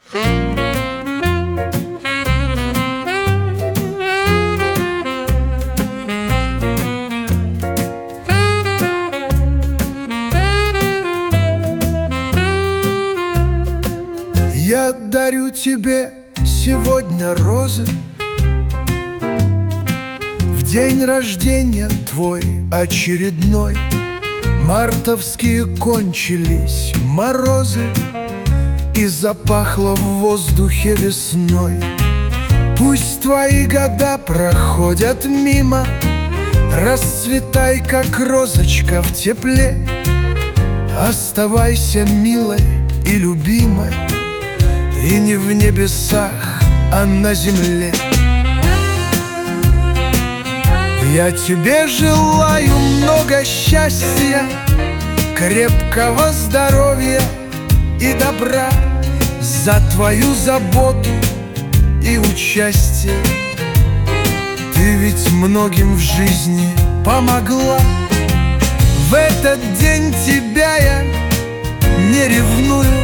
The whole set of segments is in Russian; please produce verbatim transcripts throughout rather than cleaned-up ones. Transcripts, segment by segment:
Я дарю тебе сегодня розы в день рождения твой очередной. Мартовские кончились морозы, и запахло в воздухе весной. Пусть твои года проходят мимо, расцветай, как розочка в тепле. Оставайся милой и любимой, и не в небесах, а на земле. Я тебе желаю много счастья, крепкого здоровья и добра, за твою заботу и участие. Ты ведь многим в жизни помогла. В этот день тебя я не ревную.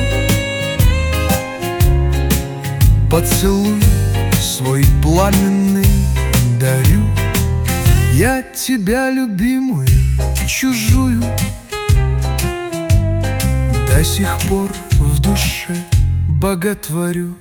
Поцелуй свой пламенный дарю. Я тебя, любимую, чужую, до сих пор в душе боготворю.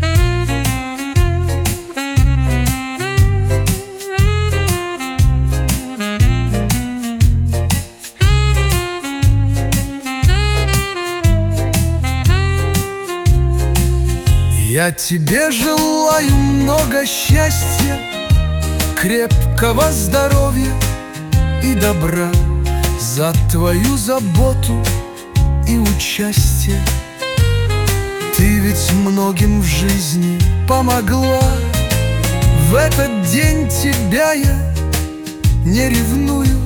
Я тебе желаю много счастья, крепкого здоровья и добра, за твою заботу и участие. Ты ведь многим в жизни помогла. В этот день тебя я не ревную.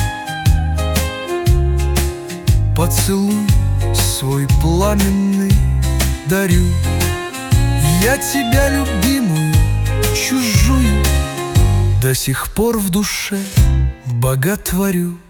Поцелуй свой пламенный дарю. Я тебя, любимую, чужую, до сих пор в душе боготворю.